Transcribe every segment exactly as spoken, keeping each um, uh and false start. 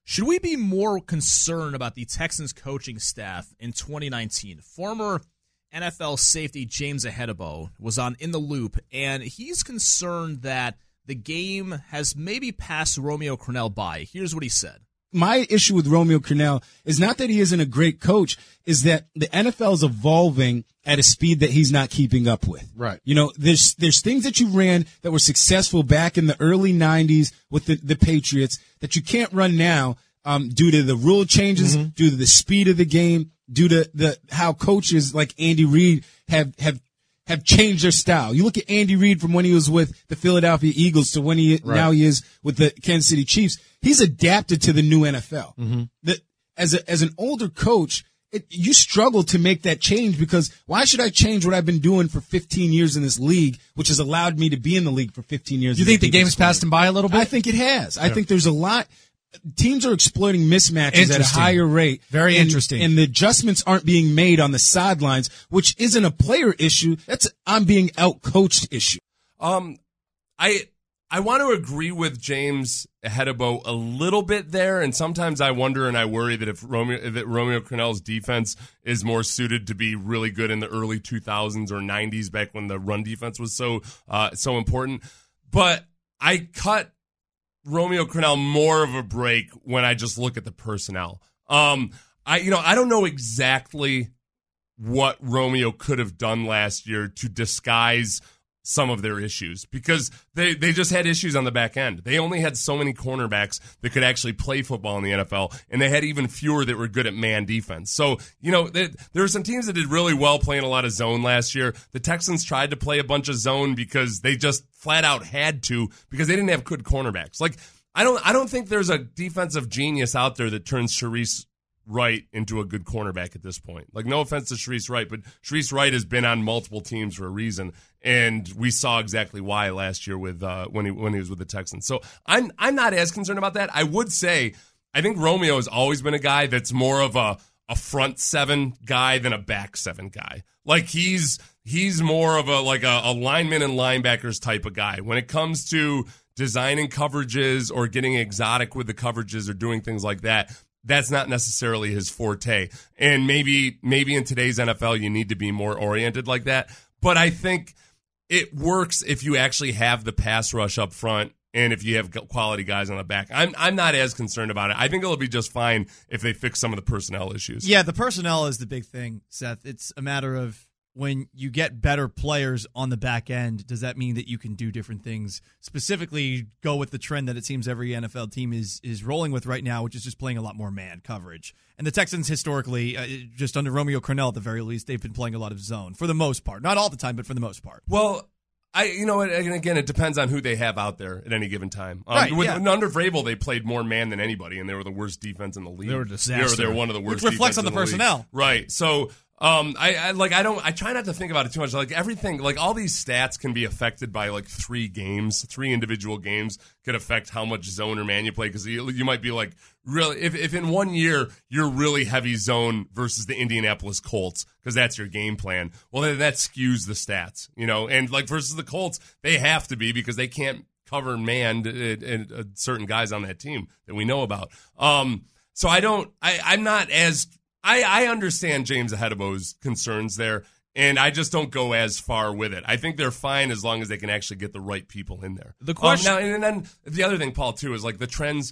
Should we be more concerned about the Texans coaching staff in twenty nineteen? Former N F L safety James Ahedebo was on In the Loop, and he's concerned that the game has maybe passed Romeo Crennel by. Here's what he said. My issue with Romeo Crennel is not that he isn't a great coach, is that the N F L is evolving at a speed that he's not keeping up with. Right. You know, there's there's things that you ran that were successful back in the early nineties with the, the Patriots that you can't run now um, due to the rule changes, mm-hmm. due to the speed of the game, due to the how coaches like Andy Reid have have have changed their style. You look at Andy Reid from when he was with the Philadelphia Eagles to when he right. now he is with the Kansas City Chiefs. He's adapted to the new N F L. Mm-hmm. The, as a, as an older coach, it, you struggle to make that change because why should I change what I've been doing for fifteen years in this league, which has allowed me to be in the league for fifteen years? You think the game's passed him by a little bit? I think it has. Yeah. I think there's a lot. Teams are exploiting mismatches at a higher rate. Very and, interesting. And the adjustments aren't being made on the sidelines, which isn't a player issue. That's I'm being out-coached issue. Um, I I want to agree with James Ahedebo a little bit there, and sometimes I wonder and I worry that if Romeo that Romeo Crennel's defense is more suited to be really good in the early two thousands or nineties, back when the run defense was so uh, so important. But I cut Romeo Crennel more of a break when I just look at the personnel. Um, I you know I don't know exactly what Romeo could have done last year to disguise some of their issues, because they, they just had issues on the back end. They only had so many cornerbacks that could actually play football in the N F L, and they had even fewer that were good at man defense. So, you know, they, there were some teams that did really well playing a lot of zone last year. The Texans tried to play a bunch of zone because they just flat out had to, because they didn't have good cornerbacks. Like, I don't I don't think there's a defensive genius out there that turns Sharice Wright into a good cornerback at this point. Like, no offense to Sharice Wright, but Sharice Wright has been on multiple teams for a reason, and we saw exactly why last year with uh, when he when he was with the Texans. So I'm I'm not as concerned about that. I would say I think Romeo has always been a guy that's more of a a front seven guy than a back seven guy. Like, he's he's more of a like a, a lineman and linebackers type of guy when it comes to designing coverages or getting exotic with the coverages or doing things like that. That's not necessarily his forte. And maybe maybe in today's N F L you need to be more oriented like that. But I think it works if you actually have the pass rush up front and if you have quality guys on the back. I'm I'm not as concerned about it. I think it'll be just fine if they fix some of the personnel issues. Yeah, the personnel is the big thing, Seth. It's a matter of when you get better players on the back end, does that mean that you can do different things? Specifically, go with the trend that it seems every N F L team is is rolling with right now, which is just playing a lot more man coverage. And the Texans historically, uh, just under Romeo Crennel at the very least, they've been playing a lot of zone for the most part. Not all the time, but for the most part. Well, I you know, and again, it depends on who they have out there at any given time. Um, right, with, yeah. Under Vrabel, they played more man than anybody, and they were the worst defense in the league. They were a disaster. They were, they were one of the worst. Which reflects on the, the personnel, league. Right? So. Um, I, I like I don't I try not to think about it too much. Like, everything, like all these stats can be affected by like three games, three individual games could affect how much zone or man you play. Because you, you might be like, really, if if in one year you're really heavy zone versus the Indianapolis Colts because that's your game plan, well then that skews the stats, you know. And like versus the Colts, they have to be because they can't cover man and, and uh, certain guys on that team that we know about. Um, so I don't, I I'm not as I, I understand James Ahedebo's concerns there, and I just don't go as far with it. I think they're fine as long as they can actually get the right people in there. The question um, now, and then the other thing, Paul, too, is like the trends.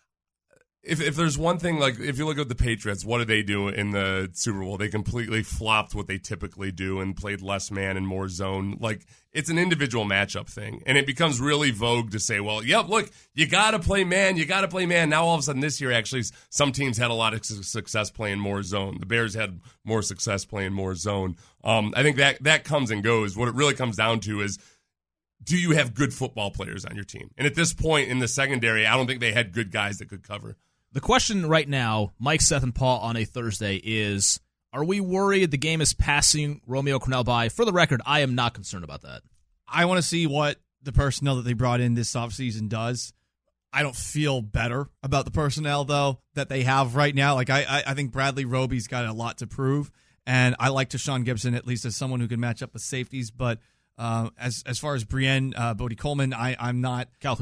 If if there's one thing, like if you look at the Patriots, what did they do in the Super Bowl? They completely flopped what they typically do and played less man and more zone. Like, it's an individual matchup thing, and it becomes really vogue to say, well, yep, look, you got to play man, you got to play man. Now all of a sudden this year, actually, some teams had a lot of success playing more zone. The Bears had more success playing more zone. Um, I think that that comes and goes. What it really comes down to is, do you have good football players on your team? And at this point in the secondary, I don't think they had good guys that could cover. The question right now, Mike, Seth, and Paul on a Thursday is, are we worried the game is passing Romeo Crennel by? For the record, I am not concerned about that. I want to see what the personnel that they brought in this offseason does. I don't feel better about the personnel, though, that they have right now. Like, I, I, I think Bradley Roby's got a lot to prove, and I like Tashawn Gibson, at least as someone who can match up with safeties. But uh, as as far as Brienne, uh, Bodie Coleman, I, I'm not. Calhoun.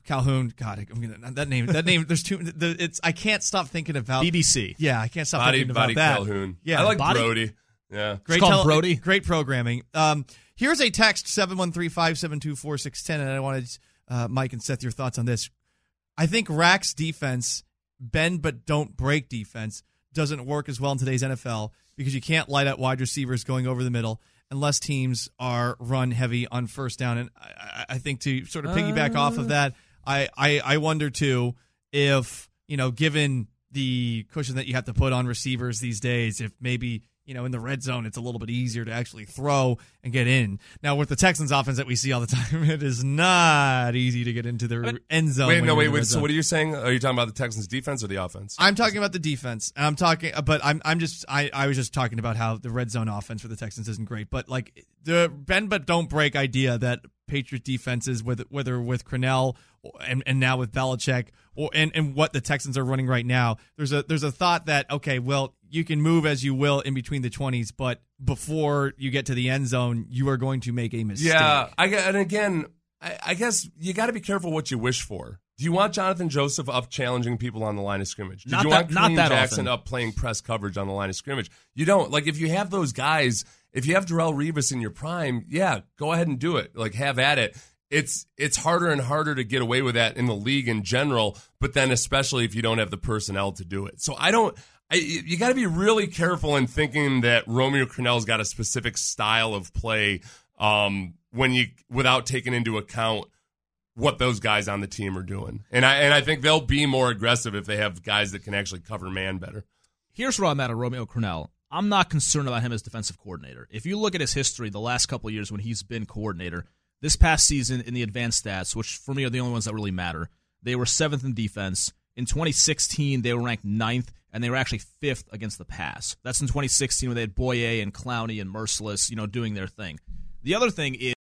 Calhoun. God, I'm gonna that name. That name. There's two. The, it's I can't stop thinking about B B C. Yeah, I can't stop Body, thinking about Body that. Calhoun. Yeah, I like Body- Brody. Yeah. Great called tele- Brody. Great programming. Um, here's a text seven one three, five seven two, four six one zero, and I wanted uh, Mike and Seth your thoughts on this. I think Rack's defense, bend but don't break defense, doesn't work as well in today's N F L because you can't light up wide receivers going over the middle unless teams are run heavy on first down. And I, I think to sort of piggyback uh... off of that, I, I, I wonder too if, you know, given the cushion that you have to put on receivers these days, if maybe, you know, in the red zone, it's a little bit easier to actually throw and get in. Now, with the Texans offense that we see all the time, it is not easy to get into the But, end zone. Wait, no, wait, wait. So what are you saying? Are you talking about the Texans defense or the offense? I'm talking about the defense. I'm talking, but I'm I'm just I, I was just talking about how the red zone offense for the Texans isn't great. But like the bend but don't break idea that Patriot defenses, whether whether with Crennel and and now with Belichick, or and, and what the Texans are running right now, there's a there's a thought that okay, well, you can move as you will in between the twenties, but before you get to the end zone, you are going to make a mistake. Yeah, I and again, I, I guess you got to be careful what you wish for. Do you want Jonathan Joseph up challenging people on the line of scrimmage? Did Not you that- want not Kareem that Jackson often. up playing press coverage on the line of scrimmage? You don't. Like, if you have those guys, if you have Darrelle Revis in your prime, yeah, go ahead and do it. Like, have at it. It's it's harder and harder to get away with that in the league in general, but then especially if you don't have the personnel to do it. So I don't. I, you got to be really careful in thinking that Romeo Crennel's got a specific style of play um, when you without taking into account what those guys on the team are doing. And I and I think they'll be more aggressive if they have guys that can actually cover man better. Here's where I'm at on Romeo Crennel. I'm not concerned about him as defensive coordinator. If you look at his history the last couple of years when he's been coordinator, this past season in the advanced stats, which for me are the only ones that really matter, they were seventh in defense. In twenty sixteen, they were ranked ninth, and they were actually fifth against the pass. That's in twenty sixteen when they had Boye and Clowney and Merciless, you know, doing their thing. The other thing is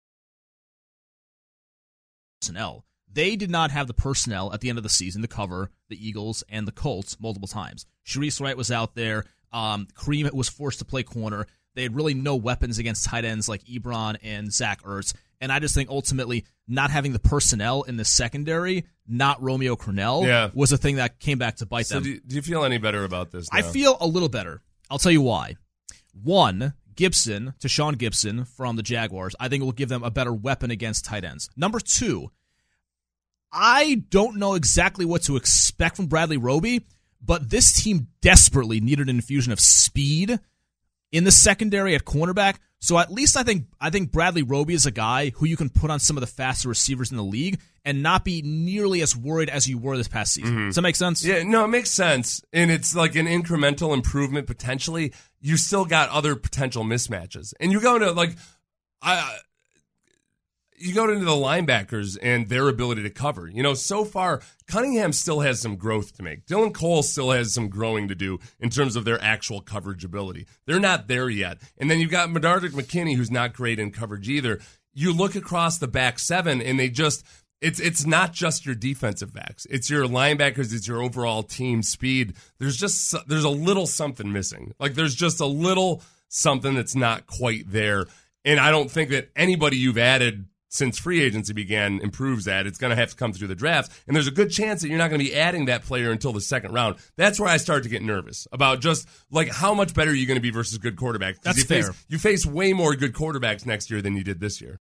personnel. They did not have the personnel at the end of the season to cover the Eagles and the Colts multiple times. Sharice Wright was out there. Um, Kareem was forced to play corner. They had really no weapons against tight ends like Ebron and Zach Ertz. And I just think ultimately not having the personnel in the secondary, not Romeo Crennel, Yeah. was a thing that came back to bite So them. do you, do you feel any better about this now? I feel a little better. I'll tell you why. One, Gibson, Tashawn Gibson from the Jaguars, I think it will give them a better weapon against tight ends. Number two, I don't know exactly what to expect from Bradley Roby, but this team desperately needed an infusion of speed in the secondary at cornerback. So at least I think I think Bradley Roby is a guy who you can put on some of the faster receivers in the league and not be nearly as worried as you were this past season. Mm-hmm. Does that make sense? Yeah, no, it makes sense. And it's like an incremental improvement potentially. You still got other potential mismatches. And you go to like I you go into the linebackers and their ability to cover. You know, so far, Cunningham still has some growth to make. Dylan Cole still has some growing to do in terms of their actual coverage ability. They're not there yet. And then you've got Medardick McKinney, who's not great in coverage either. You look across the back seven, and they just it's it's not just your defensive backs. It's your linebackers. It's your overall team speed. There's just there's a little something missing. Like there's just a little something that's not quite there. And I don't think that anybody you've added since free agency began improves that. It's going to have to come through the draft. And there's a good chance that you're not going to be adding that player until the second round. That's where I start to get nervous about just like how much better are you going to be versus good quarterbacks. That's you fair. Face, you face way more good quarterbacks next year than you did this year.